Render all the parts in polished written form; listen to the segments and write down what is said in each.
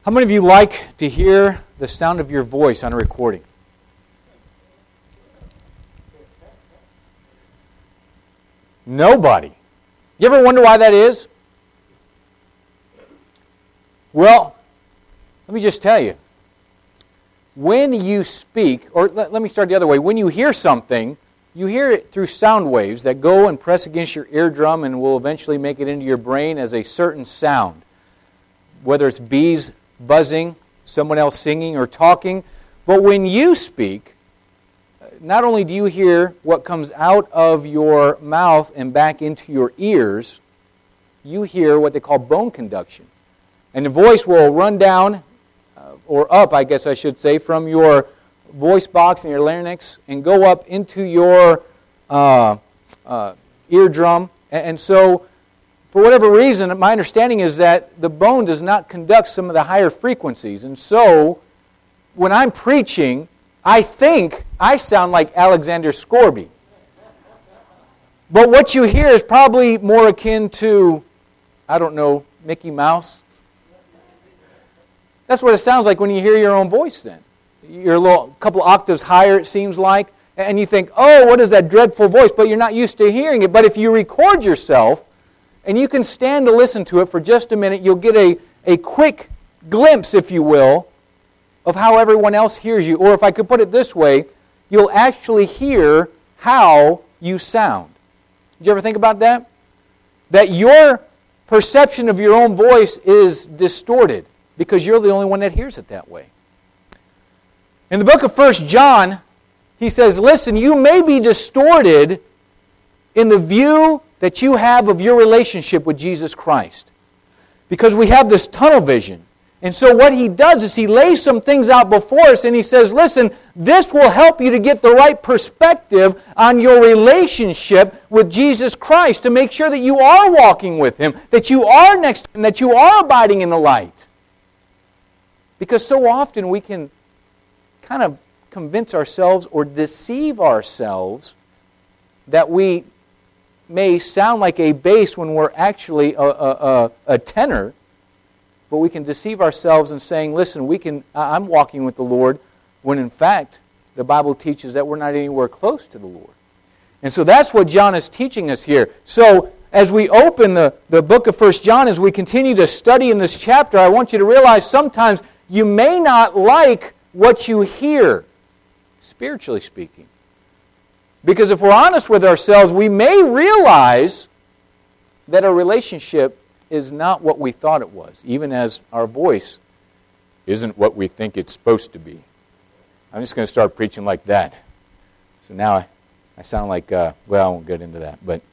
How many of you like to hear the sound of your voice on a recording? Nobody. You ever wonder why that is? Well, let me just tell you. When you speak, or let me start the other way. When you hear something, you hear it through sound waves that go and press against your eardrum and will eventually make it into your brain as a certain sound. Whether it's bees buzzing, someone else singing or talking. But when you speak, not only do you hear what comes out of your mouth and back into your ears, you hear what they call bone conduction. And the voice will run down, or up, I guess I should say, from your voice box and your larynx and go up into your eardrum. And so, for whatever reason, my understanding is that the bone does not conduct some of the higher frequencies. And so, when I'm preaching, I think I sound like Alexander Scorby. But what you hear is probably more akin to, I don't know, Mickey Mouse. That's what it sounds like when you hear your own voice then. You're a couple octaves higher, it seems like, and you think, oh, what is that dreadful voice? But you're not used to hearing it. But if you record yourself, and you can stand to listen to it for just a minute, you'll get a quick glimpse, if you will, of how everyone else hears you. Or if I could put it this way, you'll actually hear how you sound. Did you ever think about that? That your perception of your own voice is distorted because you're the only one that hears it that way. In the book of 1 John, he says, listen, you may be distorted in the view that you have of your relationship with Jesus Christ. Because we have this tunnel vision. And so what he does is he lays some things out before us and he says, listen, this will help you to get the right perspective on your relationship with Jesus Christ, to make sure that you are walking with Him, that you are next to Him, that you are abiding in the light. Because so often we can kind of convince ourselves or deceive ourselves that we may sound like a bass when we're actually a tenor, but we can deceive ourselves in saying, listen, I'm walking with the Lord, when in fact the Bible teaches that we're not anywhere close to the Lord. And so that's what John is teaching us here. So as we open the book of 1 John, as we continue to study in this chapter, I want you to realize sometimes you may not like what you hear, spiritually speaking. Because if we're honest with ourselves, we may realize that our relationship is not what we thought it was, even as our voice isn't what we think it's supposed to be. I'm just going to start preaching like that. So now I sound like, I won't get into that. But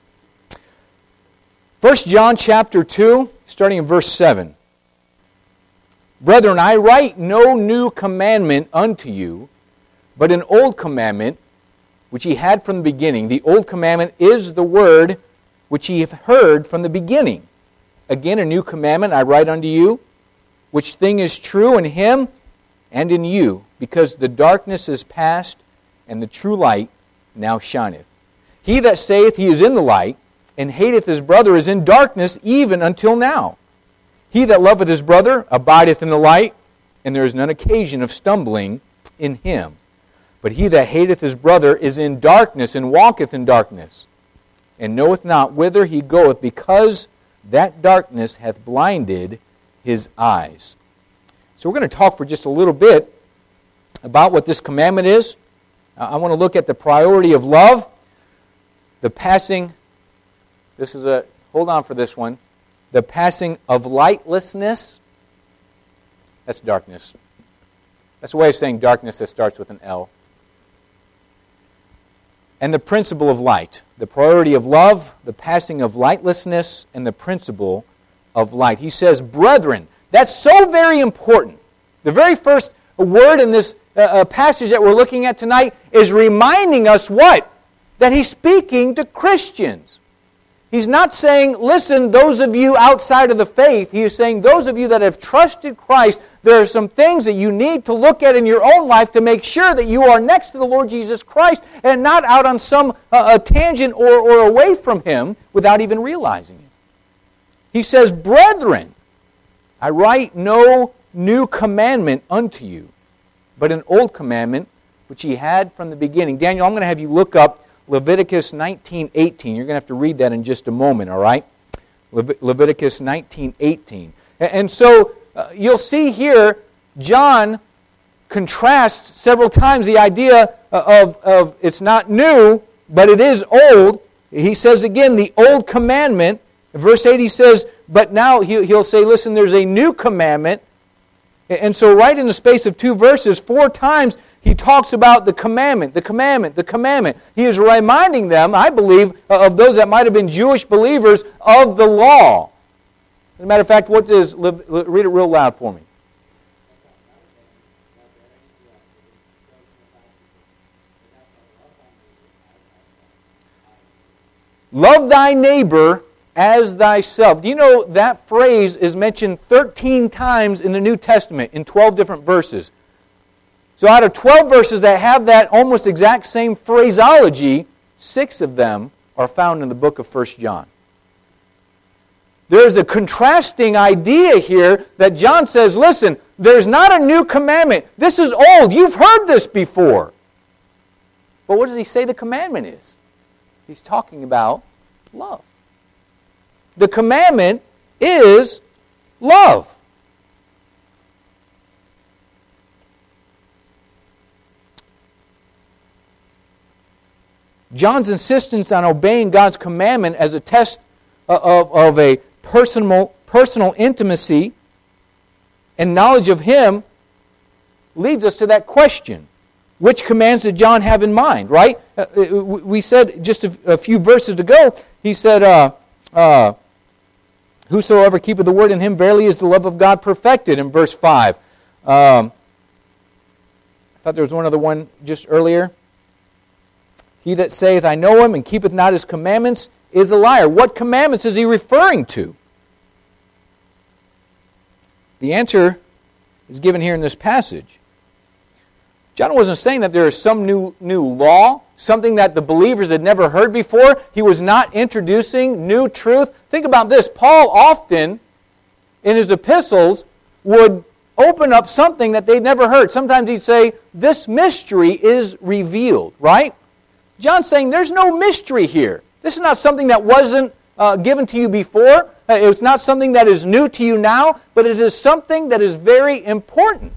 1 John chapter 2, starting in verse 7. Brethren, I write no new commandment unto you, but an old commandment, which ye had from the beginning. The old commandment is the word which ye have heard from the beginning. Again, a new commandment I write unto you, which thing is true in him and in you, because the darkness is past, and the true light now shineth. He that saith he is in the light, and hateth his brother, is in darkness even until now. He that loveth his brother abideth in the light, and there is none occasion of stumbling in him. But he that hateth his brother is in darkness, and walketh in darkness, and knoweth not whither he goeth, because that darkness hath blinded his eyes. So we're going to talk for just a little bit about what this commandment is. I want to look at the priority of love, the passing, hold on for this one, the passing of lightlessness. That's darkness. That's a way of saying darkness that starts with an L. And the principle of light. The priority of love, the passing of lightlessness, and the principle of light. He says, brethren. That's so very important. The very first word in this passage that we're looking at tonight is reminding us what? That he's speaking to Christians. He's not saying, listen, those of you outside of the faith. He is saying, those of you that have trusted Christ, there are some things that you need to look at in your own life to make sure that you are next to the Lord Jesus Christ and not out on some a tangent or away from Him without even realizing it. He says, brethren, I write no new commandment unto you, but an old commandment which he had from the beginning. Daniel, I'm going to have you look up Leviticus 19:18. You're going to have to read that in just a moment, all right? Leviticus 19:18. And so you'll see here, John contrasts several times the idea of it's not new, but it is old. He says again, the old commandment. In verse 8 he says, but now he'll say, listen, there's a new commandment. And so right in the space of 2 verses, 4 times he talks about the commandment, the commandment, the commandment. He is reminding them, I believe, of those that might have been Jewish believers of the law. As a matter of fact, read it real loud for me. Love thy neighbor as thyself. Do you know that phrase is mentioned 13 times in the New Testament in 12 different verses? So out of 12 verses that have that almost exact same phraseology, 6 of them are found in the book of 1 John. There's a contrasting idea here that John says, listen, there's not a new commandment. This is old. You've heard this before. But what does he say the commandment is? He's talking about love. The commandment is love. John's insistence on obeying God's commandment as a test of a personal intimacy and knowledge of Him leads us to that question. Which commands did John have in mind, right? We said just a few verses ago, he said, whosoever keepeth the word in him, verily is the love of God perfected, in verse 5. I thought there was one other one just earlier. He that saith, I know him, and keepeth not his commandments, is a liar. What commandments is he referring to? The answer is given here in this passage. John wasn't saying that there is some new law, something that the believers had never heard before. He was not introducing new truth. Think about this. Paul often, in his epistles, would open up something that they'd never heard. Sometimes he'd say, this mystery is revealed, right? John's saying there's no mystery here. This is not something that wasn't given to you before. It's not something that is new to you now, but it is something that is very important.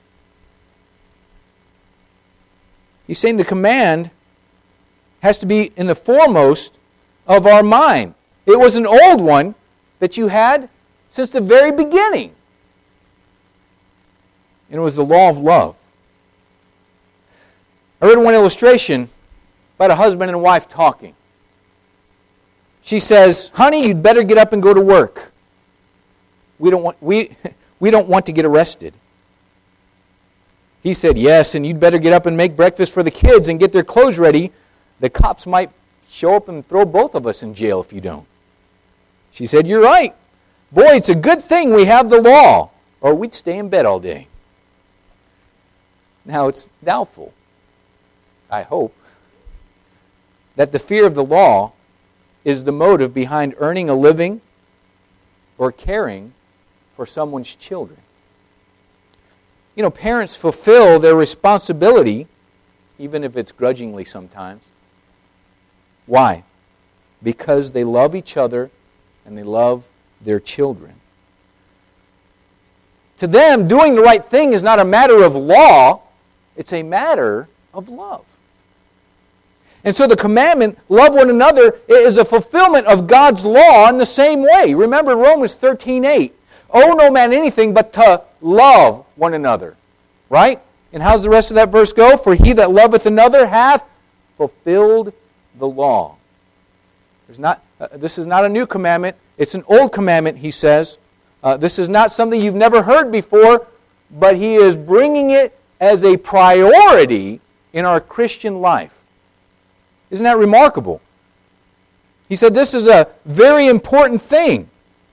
He's saying the command has to be in the foremost of our mind. It was an old one that you had since the very beginning. And it was the law of love. I read one illustration about a husband and wife talking. She says, honey, you'd better get up and go to work. We don't want to get arrested. He said, yes, and you'd better get up and make breakfast for the kids and get their clothes ready. The cops might show up and throw both of us in jail if you don't. She said, you're right. Boy, it's a good thing we have the law, or we'd stay in bed all day. Now, it's doubtful, I hope, that the fear of the law is the motive behind earning a living or caring for someone's children. You know, parents fulfill their responsibility, even if it's grudgingly sometimes. Why? Because they love each other and they love their children. To them, doing the right thing is not a matter of law, it's a matter of love. And so the commandment, love one another, is a fulfillment of God's law in the same way. Remember Romans 13:8. Owe no man anything but to love one another. Right? And how's the rest of that verse go? For he that loveth another hath fulfilled the law. This is not a new commandment. It's an old commandment, he says. This is not something you've never heard before, but he is bringing it as a priority in our Christian life. Isn't that remarkable? He said this is a very important thing.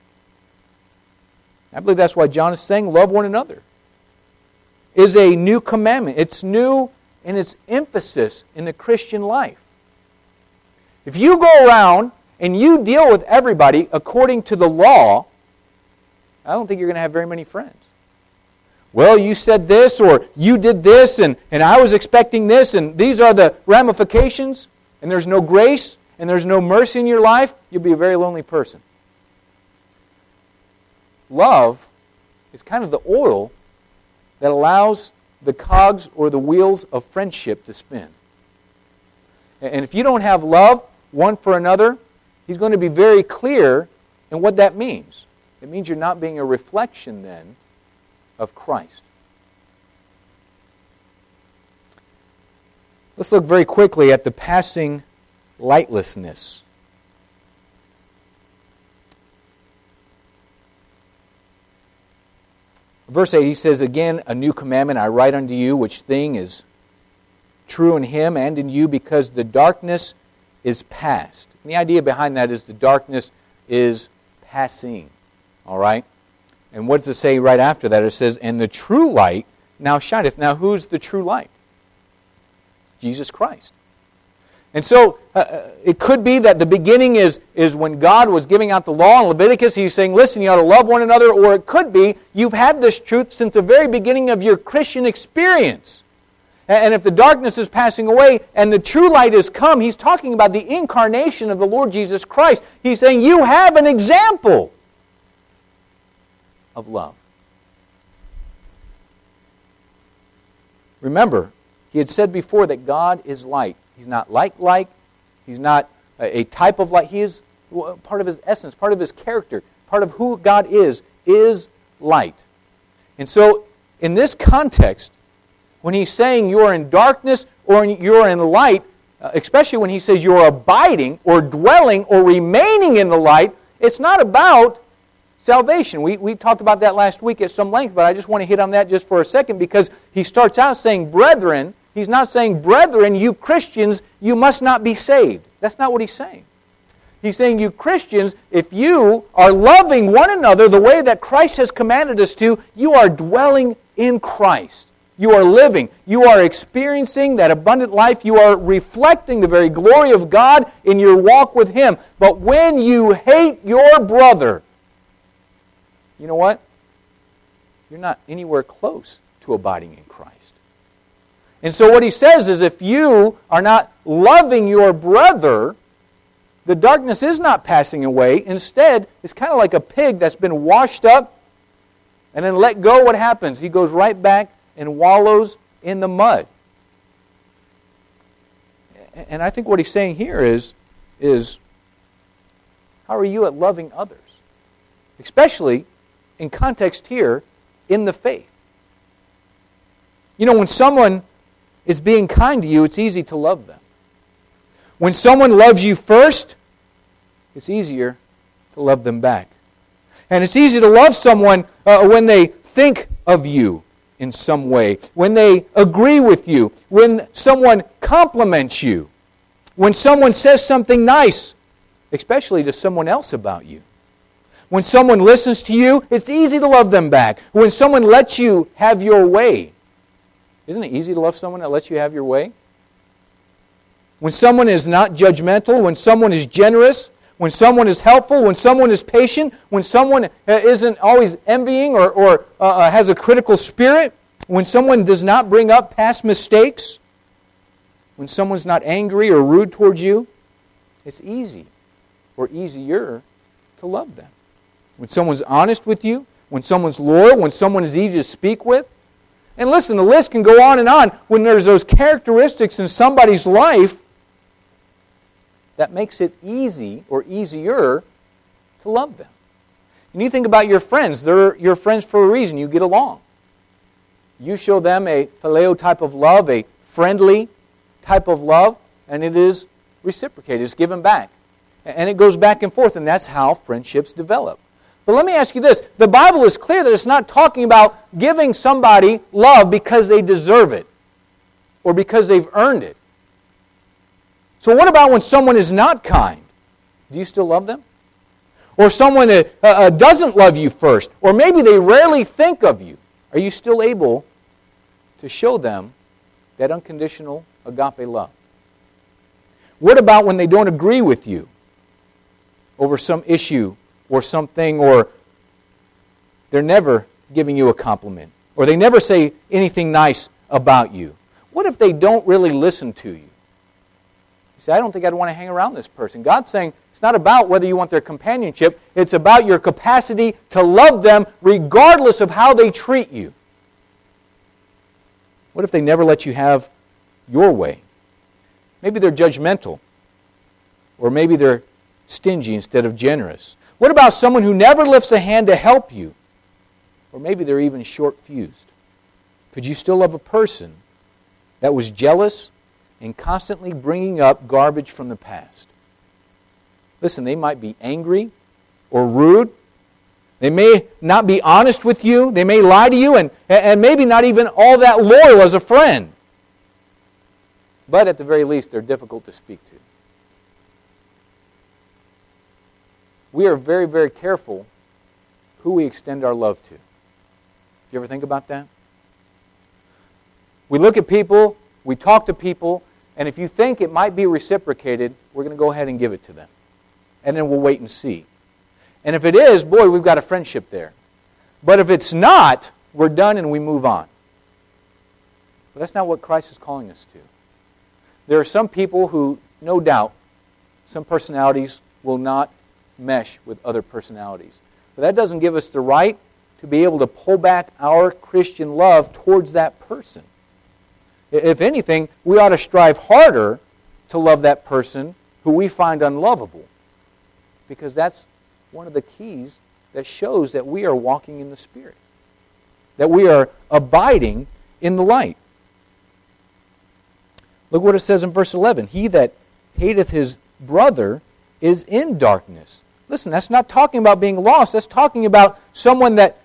I believe that's why John is saying love one another. Is a new commandment. It's new in its emphasis in the Christian life. If you go around and you deal with everybody according to the law, I don't think you're going to have very many friends. well, you said this, or you did this, and I was expecting this, and these are the ramifications, and there's no grace, and there's no mercy in your life, you'll be a very lonely person. Love is kind of the oil that allows the cogs or the wheels of friendship to spin. And if you don't have love one for another, he's going to be very clear in what that means. It means you're not being a reflection then of Christ. Let's look very quickly at the passing lightlessness. Verse 8, he says, again, a new commandment I write unto you, which thing is true in him and in you, because the darkness is past. And the idea behind that is the darkness is passing. All right? And what does it say right after that? It says, and the true light now shineth. Now, who's the true light? Jesus Christ. And so, it could be that the beginning is when God was giving out the law in Leviticus. He's saying, listen, you ought to love one another. Or it could be you've had this truth since the very beginning of your Christian experience. And if the darkness is passing away and the true light has come, he's talking about the incarnation of the Lord Jesus Christ. He's saying, you have an example of love. Remember, he had said before that God is light. He's not like. He's not a type of light. He is part of his essence, part of his character, part of who God is light. And so, in this context, when he's saying you're in darkness or you're in light, especially when he says you're abiding or dwelling or remaining in the light, it's not about salvation. We talked about that last week at some length, but I just want to hit on that just for a second because he starts out saying, brethren. He's not saying, brethren, you Christians, you must not be saved. That's not what he's saying. He's saying, you Christians, if you are loving one another the way that Christ has commanded us to, you are dwelling in Christ. You are living. You are experiencing that abundant life. You are reflecting the very glory of God in your walk with Him. But when you hate your brother, you know what? You're not anywhere close to abiding in Christ. And so what he says is if you are not loving your brother, the darkness is not passing away. Instead, it's kind of like a pig that's been washed up and then let go. What happens? He goes right back and wallows in the mud. And I think what he's saying here is how are you at loving others? Especially in context here in the faith. You know, when someone is being kind to you, it's easy to love them. When someone loves you first, it's easier to love them back. And it's easy to love someone when they think of you in some way, when they agree with you, when someone compliments you, when someone says something nice, especially to someone else about you. When someone listens to you, it's easy to love them back. When someone lets you have your way, isn't it easy to love someone that lets you have your way? When someone is not judgmental, when someone is generous, when someone is helpful, when someone is patient, when someone isn't always envying or has a critical spirit, when someone does not bring up past mistakes, when someone's not angry or rude towards you, it's easy or easier to love them. When someone's honest with you, when someone's loyal, when someone is easy to speak with. And listen, the list can go on and on. When there's those characteristics in somebody's life, that makes it easy or easier to love them. And you think about your friends. They're your friends for a reason. You get along. You show them a phileo type of love, a friendly type of love, and it is reciprocated. It's given back. And it goes back and forth, and that's how friendships develop. But let me ask you this. The Bible is clear that it's not talking about giving somebody love because they deserve it or because they've earned it. So what about when someone is not kind? Do you still love them? Or someone doesn't love you first, or maybe they rarely think of you. Are you still able to show them that unconditional agape love? What about when they don't agree with you over some issue or something, or they're never giving you a compliment, Or they never say anything nice about you. What if they don't really listen to you? You say, I don't think I'd want to hang around this person. God's saying it's not about whether you want their companionship. It's about your capacity to love them regardless of how they treat you. What if they never let you have your way? Maybe they're judgmental. Or maybe they're stingy instead of generous. What about someone who never lifts a hand to help you? Or maybe they're even short-fused. Could you still love a person that was jealous and constantly bringing up garbage from the past? Listen, they might be angry or rude. They may not be honest with you. They may lie to you and maybe not even all that loyal as a friend. But at the very least, they're difficult to speak to. We are very, very careful who we extend our love to. You ever think about that? We look at people, we talk to people, and if you think it might be reciprocated, we're going to go ahead and give it to them. And then we'll wait and see. And if it is, boy, we've got a friendship there. But if it's not, we're done and we move on. But that's not what Christ is calling us to. There are some people who, no doubt, some personalities will not mesh with other personalities. But that doesn't give us the right to be able to pull back our Christian love towards that person. If anything, we ought to strive harder to love that person who we find unlovable. Because that's one of the keys that shows that we are walking in the Spirit. That we are abiding in the light. Look what it says in verse 11. He that hateth his brother is in darkness. Listen, that's not talking about being lost. That's talking about someone that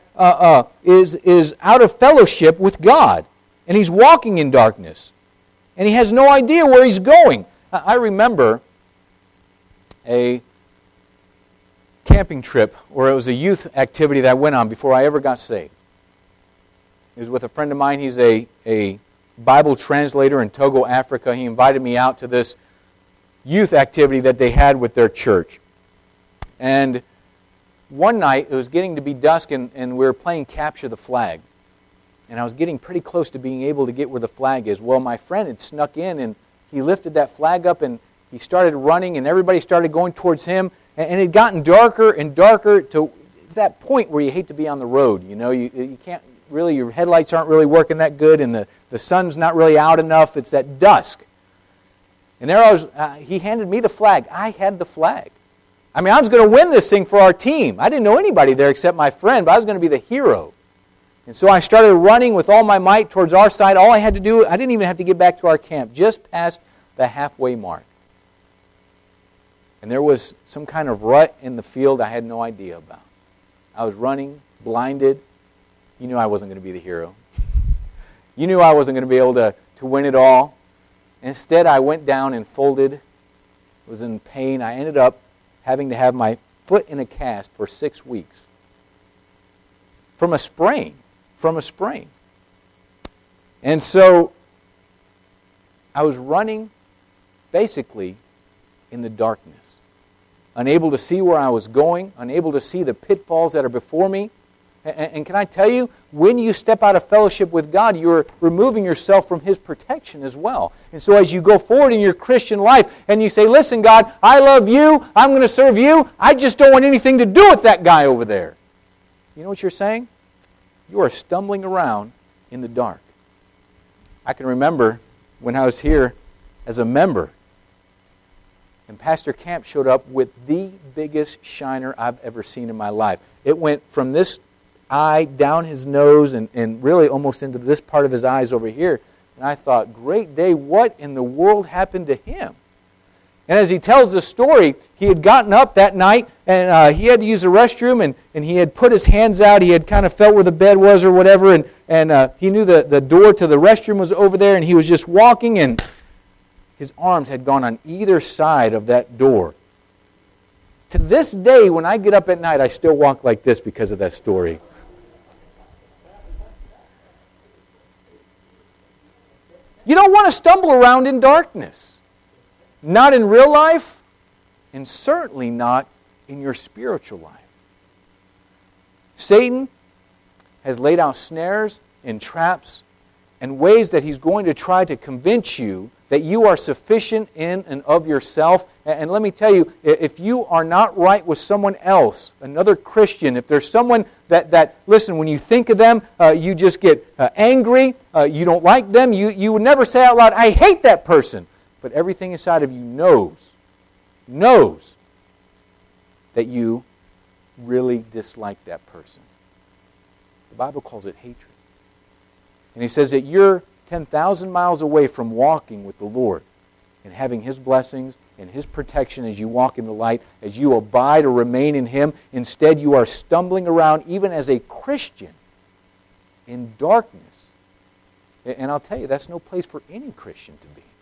is out of fellowship with God. And he's walking in darkness. And he has no idea where he's going. I remember a camping trip, or it was a youth activity that I went on before I ever got saved. It was with a friend of mine. He's a Bible translator in Togo, Africa. He invited me out to this youth activity that they had with their church. And one night, it was getting to be dusk, and we were playing Capture the Flag. And I was getting pretty close to being able to get where the flag is. Well, my friend had snuck in, and he lifted that flag up, and he started running, and everybody started going towards him. And it had gotten darker and darker to it's that point where you hate to be on the road. You know, you can't really, your headlights aren't really working that good, and the sun's not really out enough. It's that dusk. And there I was, he handed me the flag. I had the flag. I mean, I was going to win this thing for our team. I didn't know anybody there except my friend, but I was going to be the hero. And so I started running with all my might towards our side. All I had to do, I didn't even have to get back to our camp, just past the halfway mark. And there was some kind of rut in the field I had no idea about. I was running, blinded. You knew I wasn't going to be the hero. You knew I wasn't going to be able to win it all. Instead, I went down and folded, was in pain. I ended up having to have my foot in a cast for 6 weeks. From a sprain. And so, I was running, basically, in the darkness. Unable to see where I was going, unable to see the pitfalls that are before me. And can I tell you, when you step out of fellowship with God, you're removing yourself from His protection as well. And so as you go forward in your Christian life and you say, listen, God, I love you, I'm going to serve you, I just don't want anything to do with that guy over there. You know what you're saying? You are stumbling around in the dark. I can remember when I was here as a member, and Pastor Camp showed up with the biggest shiner I've ever seen in my life. It went from this eye down his nose and really almost into this part of his eyes over here. And I thought, great day, what in the world happened to him? And as he tells the story, he had gotten up that night and he had to use the restroom and he had put his hands out. He had kind of felt where the bed was or whatever, and he knew the door to the restroom was over there, and he was just walking, and his arms had gone on either side of that door. To this day, when I get up at night, I still walk like this because of that story. You don't want to stumble around in darkness. Not in real life, and certainly not in your spiritual life. Satan has laid out snares and traps and ways that he's going to try to convince you that you are sufficient in and of yourself. And let me tell you, if you are not right with someone else, another Christian, if there's someone that listen, when you think of them, you just get angry, you don't like them, you would never say out loud, I hate that person. But everything inside of you knows that you really dislike that person. The Bible calls it hatred. And he says that you're 10,000 miles away from walking with the Lord and having His blessings and His protection as you walk in the light, as you abide or remain in Him. Instead, you are stumbling around, even as a Christian, in darkness. And I'll tell you, that's no place for any Christian to be.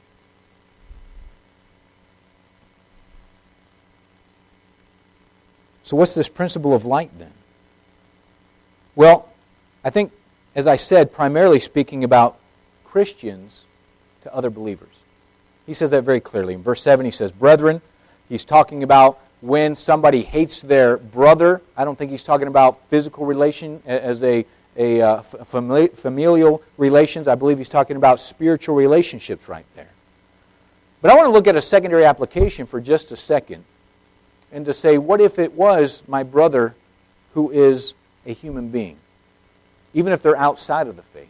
So what's this principle of light then? Well, I think, as I said, primarily speaking about Christians to other believers. He says that very clearly. In verse 7 he says, brethren, he's talking about when somebody hates their brother. I don't think he's talking about physical relation as a familial relations. I believe he's talking about spiritual relationships right there. But I want to look at a secondary application for just a second and to say, what if it was my brother who is a human being, even if they're outside of the faith?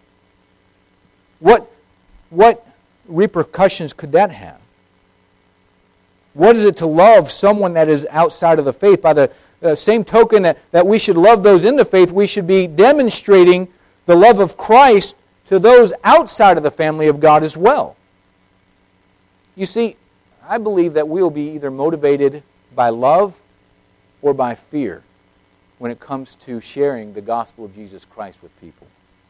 What repercussions could that have? What is it to love someone that is outside of the faith? By the same token that we should love those in the faith, we should be demonstrating the love of Christ to those outside of the family of God as well. You see, I believe that we will be either motivated by love or by fear when it comes to sharing the gospel of Jesus Christ with people.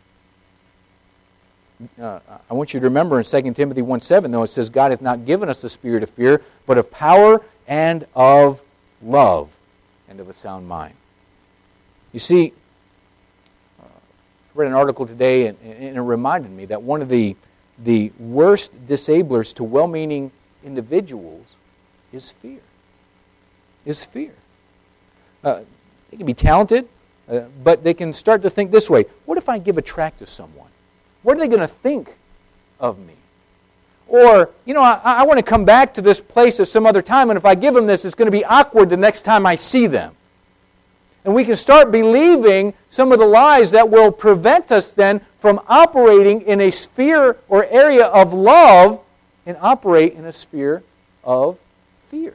I want you to remember in 2 Timothy 1:7, though, it says, God hath not given us the spirit of fear, but of power and of love and of a sound mind. You see, I read an article today, and it reminded me that one of the worst disablers to well-meaning individuals is fear. They can be talented, but they can start to think this way. What if I give a tract to someone? What are they going to think of me? Or, I want to come back to this place at some other time, and if I give them this, it's going to be awkward the next time I see them. And we can start believing some of the lies that will prevent us then from operating in a sphere or area of love and operate in a sphere of fear.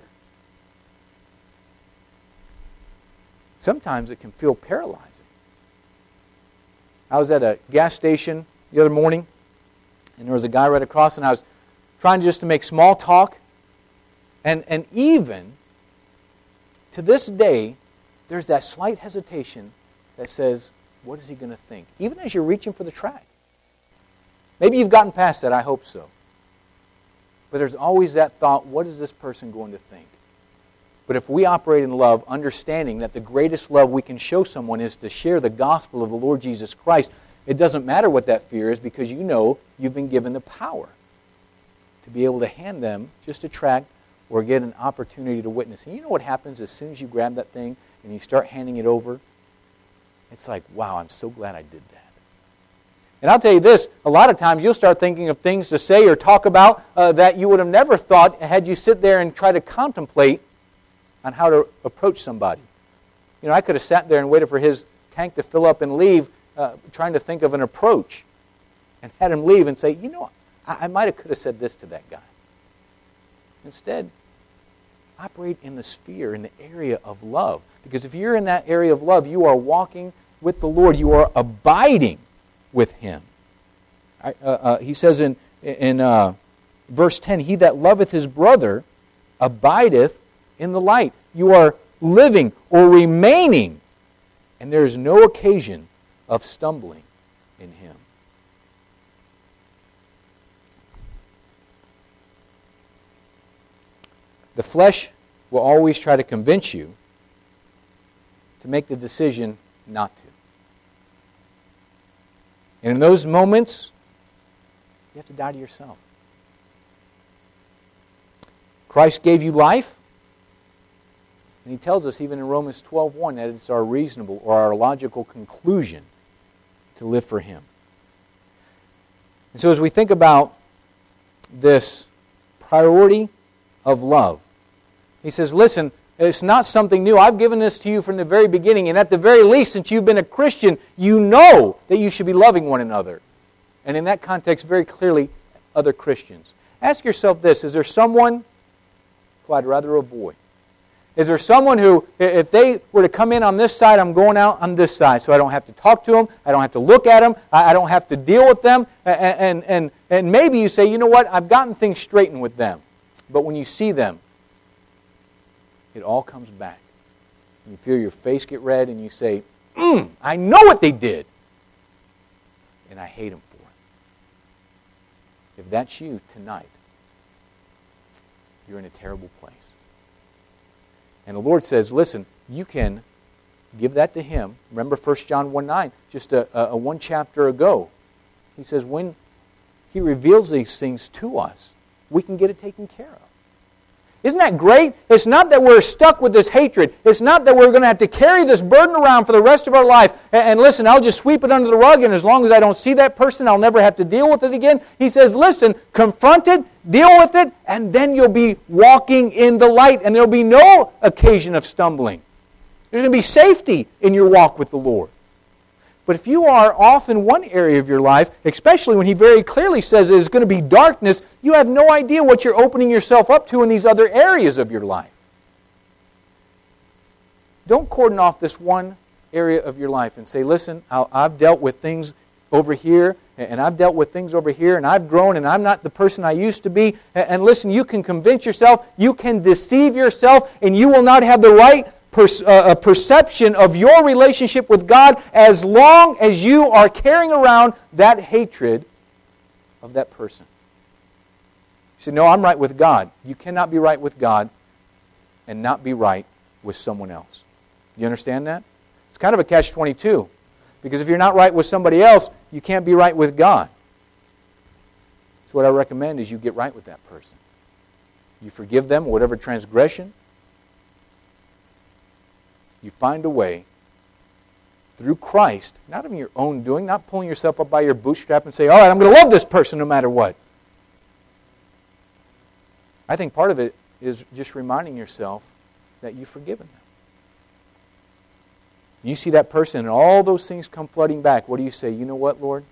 Sometimes it can feel paralyzing. I was at a gas station the other morning, and there was a guy right across, and I was trying just to make small talk. And even to this day, there's that slight hesitation that says, what is he going to think? Even as you're reaching for the track. Maybe you've gotten past that, I hope so. But there's always that thought, what is this person going to think? But if we operate in love, understanding that the greatest love we can show someone is to share the gospel of the Lord Jesus Christ, it doesn't matter what that fear is, because you know you've been given the power to be able to hand them just a tract or get an opportunity to witness. And you know what happens as soon as you grab that thing and you start handing it over? It's like, wow, I'm so glad I did that. And I'll tell you this, a lot of times you'll start thinking of things to say or talk about that you would have never thought had you sit there and try to contemplate on how to approach somebody. I could have sat there and waited for his tank to fill up and leave, trying to think of an approach, and had him leave and say, I could have said this to that guy. Instead, operate in the sphere, in the area of love. Because if you're in that area of love, you are walking with the Lord. You are abiding with Him. He says in verse 10, he that loveth his brother abideth in the light. You are living or remaining, and there is no occasion of stumbling in Him. The flesh will always try to convince you to make the decision not to. And in those moments, you have to die to yourself. Christ gave you life, and He tells us even in Romans 12:1 that it's our reasonable or our logical conclusion to live for Him. And so as we think about this priority of love, he says, listen, it's not something new. I've given this to you from the very beginning, and at the very least, since you've been a Christian, you know that you should be loving one another. And in that context, very clearly, other Christians. Ask yourself this, is there someone who I'd rather avoid? Is there someone who, if they were to come in on this side, I'm going out on this side, so I don't have to talk to them, I don't have to look at them, I don't have to deal with them, and maybe you say, you know what, I've gotten things straightened with them. But when you see them, it all comes back. You feel your face get red and you say, I know what they did, and I hate them for it. If that's you tonight, you're in a terrible place. And the Lord says, listen, you can give that to Him. Remember 1 John 1:9, just a one chapter ago. He says, when He reveals these things to us, we can get it taken care of. Isn't that great? It's not that we're stuck with this hatred. It's not that we're going to have to carry this burden around for the rest of our life. And listen, I'll just sweep it under the rug, and as long as I don't see that person, I'll never have to deal with it again. He says, listen, confront it, deal with it, and then you'll be walking in the light, and there'll be no occasion of stumbling. There's going to be safety in your walk with the Lord. But if you are off in one area of your life, especially when He very clearly says it is going to be darkness, you have no idea what you're opening yourself up to in these other areas of your life. Don't cordon off this one area of your life and say, listen, I've dealt with things over here, and I've dealt with things over here, and I've grown, and I'm not the person I used to be. And listen, you can convince yourself, you can deceive yourself, and you will not have the right perception of your relationship with God as long as you are carrying around that hatred of that person. You say, no, I'm right with God. You cannot be right with God and not be right with someone else. You understand that? It's kind of a catch-22. Because if you're not right with somebody else, you can't be right with God. So what I recommend is you get right with that person. You forgive them whatever transgression. You find a way through Christ, not of your own doing, not pulling yourself up by your bootstrap and say, all right, I'm going to love this person no matter what. I think part of it is just reminding yourself that you've forgiven them. You see that person and all those things come flooding back. What do you say? You know what, Lord?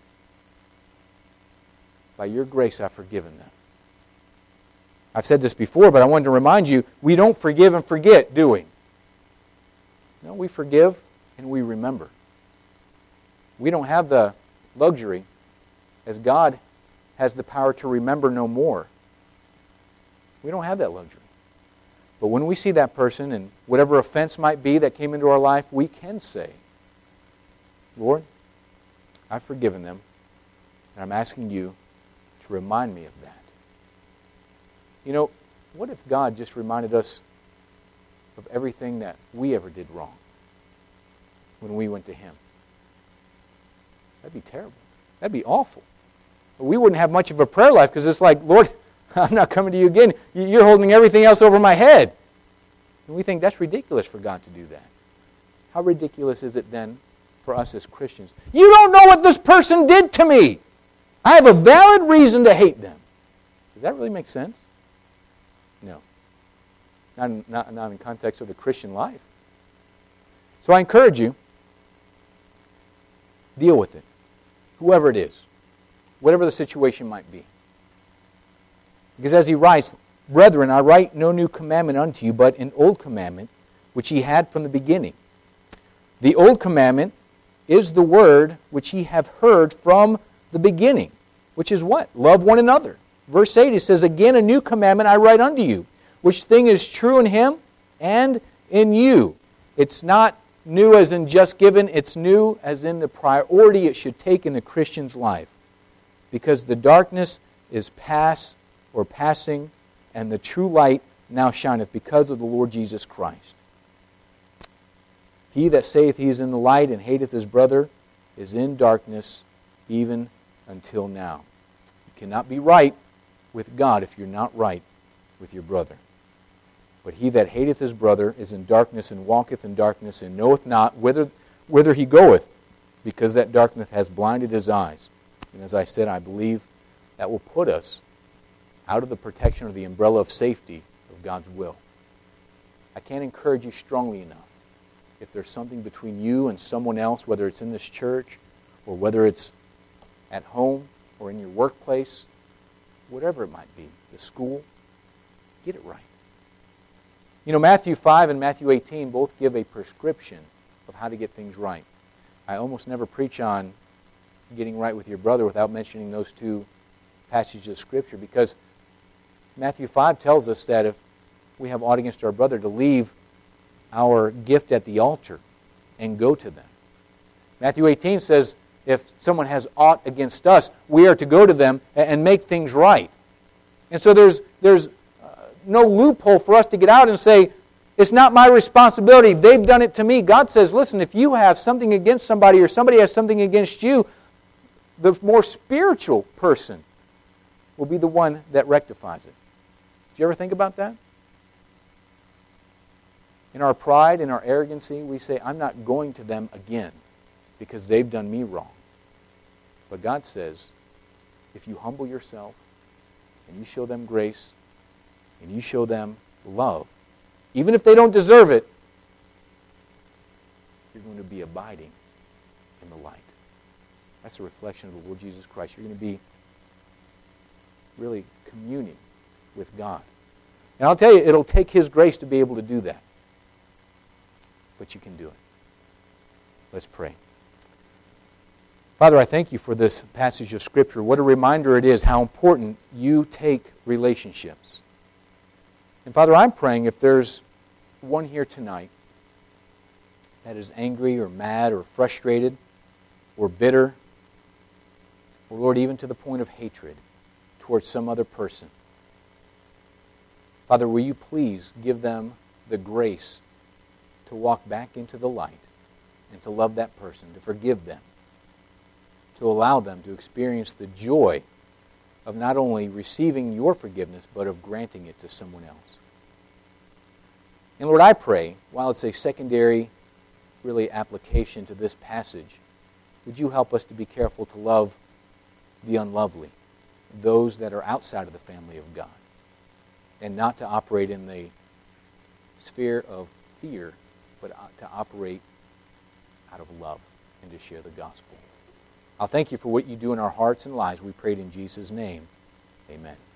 By your grace, I've forgiven them. I've said this before, but I wanted to remind you, we don't forgive and forget, do we? No, we forgive and we remember. We don't have the luxury, as God has the power to remember no more. We don't have that luxury. But when we see that person and whatever offense might be that came into our life, we can say, Lord, I've forgiven them, and I'm asking you to remind me of that. You know, what if God just reminded us of everything that we ever did wrong when we went to Him? That'd be terrible. That'd be awful. We wouldn't have much of a prayer life because it's like, Lord, I'm not coming to you again. You're holding everything else over my head. And we think that's ridiculous for God to do that. How ridiculous is it then for us as Christians? You don't know what this person did to me. I have a valid reason to hate them. Does that really make sense? No. Not in context of the Christian life. So I encourage you, deal with it. Whoever it is. Whatever the situation might be. Because as he writes, brethren, I write no new commandment unto you, but an old commandment, which ye had from the beginning. The old commandment is the word which ye have heard from the beginning. Which is what? Love one another. Verse 8, it says, again, a new commandment I write unto you, which thing is true in him and in you. It's not new as in just given, it's new as in the priority it should take in the Christian's life. Because the darkness is passing, and the true light now shineth because of the Lord Jesus Christ. He that saith he is in the light and hateth his brother is in darkness even until now. You cannot be right with God if you're not right with your brother. But he that hateth his brother is in darkness and walketh in darkness and knoweth not whither he goeth. because that darkness has blinded his eyes. And as I said, I believe that will put us out of the protection or the umbrella of safety of God's will. I can't encourage you strongly enough. If there's something between you and someone else, whether it's in this church or whether it's at home or in your workplace, whatever it might be, the school, get it right. You know, Matthew 5 and Matthew 18 both give a prescription of how to get things right. I almost never preach on getting right with your brother without mentioning those two passages of Scripture, because Matthew 5 tells us that if we have aught against our brother, to leave our gift at the altar and go to them. Matthew 18 says if someone has aught against us, we are to go to them and make things right. And so there's no loophole for us to get out and say, it's not my responsibility, they've done it to me. God says, listen, if you have something against somebody or somebody has something against you, the more spiritual person will be the one that rectifies it. Did you ever think about that? In our pride, in our arrogancy, we say, I'm not going to them again because they've done me wrong. But God says, if you humble yourself and you show them grace and you show them love, even if they don't deserve it, you're going to be abiding in the light. That's a reflection of the Lord Jesus Christ. You're going to be really communing with God. And I'll tell you, it'll take His grace to be able to do that. But you can do it. Let's pray. Father, I thank you for this passage of Scripture. What a reminder it is how important you take relationships. And Father, I'm praying if there's one here tonight that is angry or mad or frustrated or bitter, or Lord, even to the point of hatred towards some other person, Father, will you please give them the grace to walk back into the light and to love that person, to forgive them, to allow them to experience the joy of not only receiving your forgiveness, but of granting it to someone else. And Lord, I pray, while it's a secondary, really, application to this passage, would you help us to be careful to love the unlovely, those that are outside of the family of God, and not to operate in the sphere of fear, but to operate out of love and to share the gospel. I'll thank you for what you do in our hearts and lives. We pray it in Jesus' name. Amen.